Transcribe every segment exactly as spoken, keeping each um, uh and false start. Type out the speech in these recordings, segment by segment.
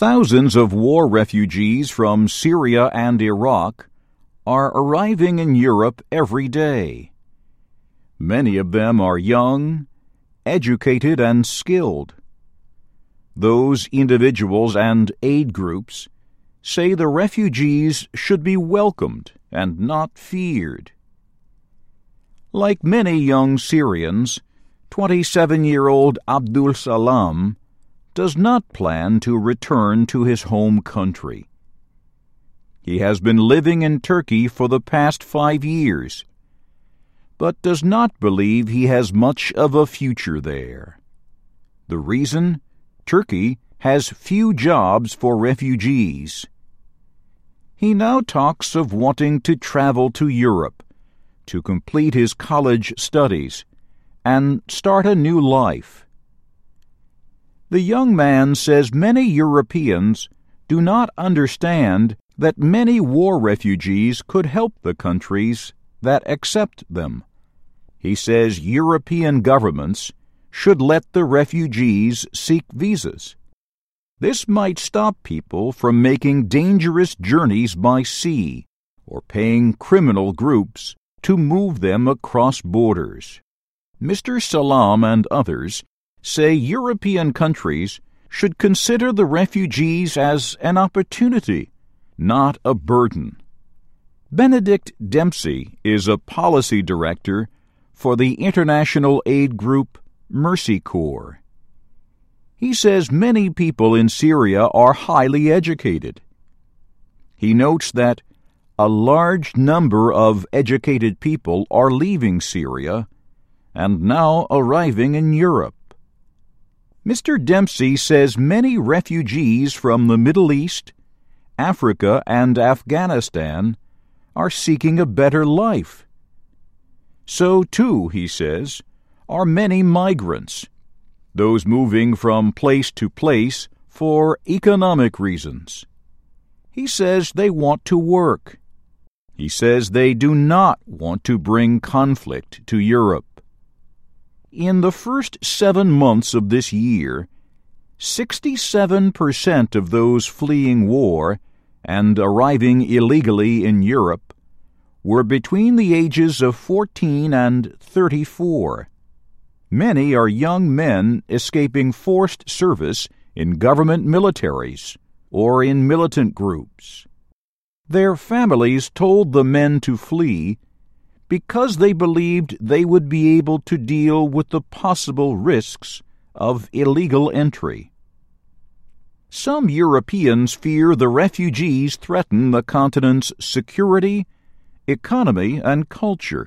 Thousands of war refugees from Syria and Iraq are arriving in Europe every day. Many of them are young, educated, and skilled. Those individuals and aid groups say the refugees should be welcomed and not feared. Like many young Syrians, twenty-seven-year-old Abdul Salam does not plan to return to his home country. He has been living in Turkey for the past five years, but does not believe he has much of a future there. The reason? Turkey has few jobs for refugees. He now talks of wanting to travel to Europe to complete his college studies and start a new life. The young man says many Europeans do not understand that many war refugees could help the countries that accept them. He says European governments should let the refugees seek visas. This might stop people from making dangerous journeys by sea or paying criminal groups to move them across borders. Mister Salam and others say European countries should consider the refugees as an opportunity, not a burden. Benedict Dempsey is a policy director for the international aid group Mercy Corps. He says many people in Syria are highly educated. He notes that a large number of educated people are leaving Syria and now arriving in Europe. Mister Dempsey says many refugees from the Middle East, Africa, and Afghanistan are seeking a better life. So, too, he says, are many migrants, those moving from place to place for economic reasons. He says they want to work. He says they do not want to bring conflict to Europe. In the first seven months of this year, sixty-seven percent of those fleeing war and arriving illegally in Europe were between the ages of fourteen and thirty-four. Many are young men escaping forced service in government militaries or in militant groups. Their families told the men to flee because they believed they would be able to deal with the possible risks of illegal entry. Some Europeans fear the refugees threaten the continent's security, economy, and culture.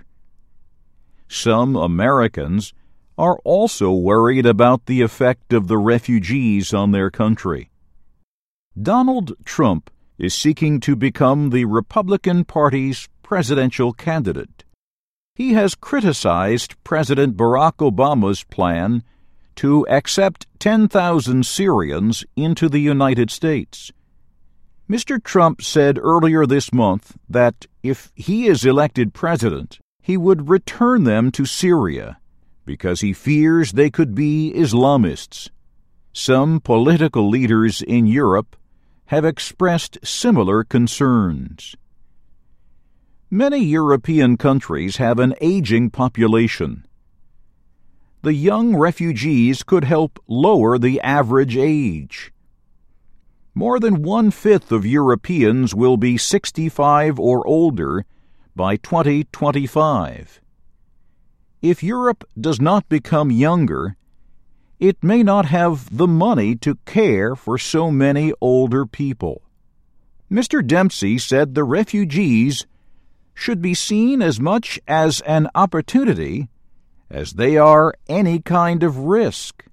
Some Americans are also worried about the effect of the refugees on their country. Donald Trump is seeking to become the Republican Party's presidential candidate. He has criticized President Barack Obama's plan to accept ten thousand Syrians into the United States. Mister Trump said earlier this month that if he is elected president, he would return them to Syria because he fears they could be Islamists. Some political leaders in Europe have expressed similar concerns. Many European countries have an aging population. The young refugees could help lower the average age. More than one-fifth of Europeans will be sixty-five or older by twenty twenty-five. If Europe does not become younger, it may not have the money to care for so many older people. Mister Dempsey said the refugees should be seen as much as an opportunity as they are any kind of risk.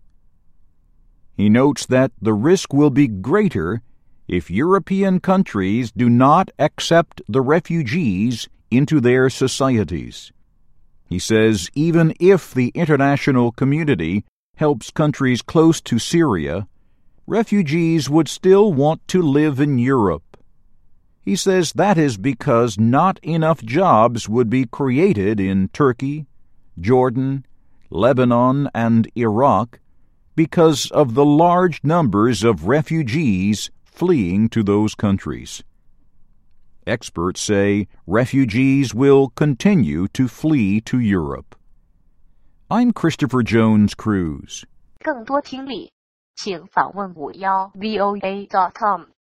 He notes that the risk will be greater if European countries do not accept the refugees into their societies. He says even if the international community helps countries close to Syria, refugees would still want to live in Europe. He says that is because not enough jobs would be created in Turkey, Jordan, Lebanon, and Iraq because of the large numbers of refugees fleeing to those countries. Experts say refugees will continue to flee to Europe. I'm Christopher Jones Cruz. 更多听力，请访问五幺 V O A dot com。